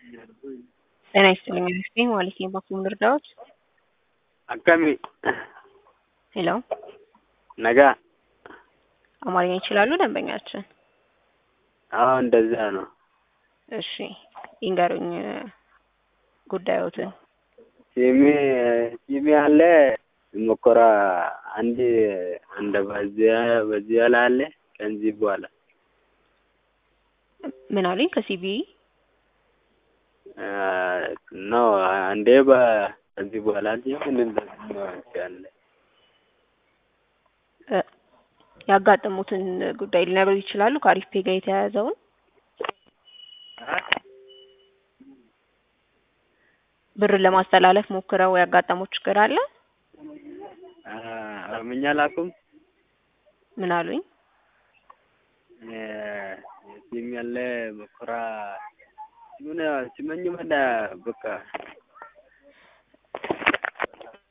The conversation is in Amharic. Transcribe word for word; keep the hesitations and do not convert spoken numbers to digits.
ጤና ይስጥልኝ አክስቴ ማለት ነው። በኩል ልርዳዎት? akkami ሄሎ naga አማርኛ ይችላሉ ደንበኛችን? አዎ እንደዛ ነው። እሺ ይንገሩኝ ጉዳዮትን። ሲሚ ሲሚ አለ ሞከራ አንድ አንድ በዚያ በዚያ ላለ ከዚህ በኋላ ምን አለኝ ከሲቢ ኖ አንዴ በዚህ በኋላ ምን እንደዚህ ያለ ያጋጠሙትን ጉዳይ ሊነግሩ ይችላሉ? ከአሪፍ ፔ ጋር የተያያዘውን ብር ለማስተላለፍ ሞክረው ያጋጠሙት ችግር አለ? አርመኛ ላኩም ምን አሉኝ? ሲሚ ያለ ሞከራ ምን ሲመኝ መዳ በቃ